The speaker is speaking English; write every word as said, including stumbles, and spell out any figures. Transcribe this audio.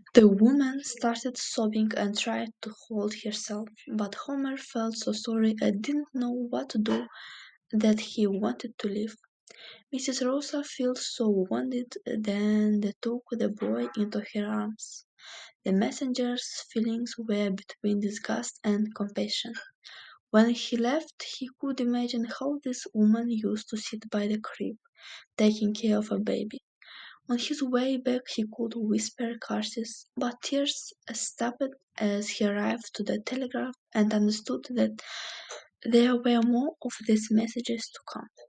The woman started sobbing and tried to hold herself, but Homer felt so sorry and didn't know what to do that he wanted to leave. Missus Rosa felt so wounded then they took the boy into her arms. The messenger's feelings were between disgust and compassion. When he left, he could imagine how this woman used to sit by the crib, taking care of a baby. On his way back, he could whisper curses, but tears stopped as he arrived to the telegraph and understood that there were more of these messages to come.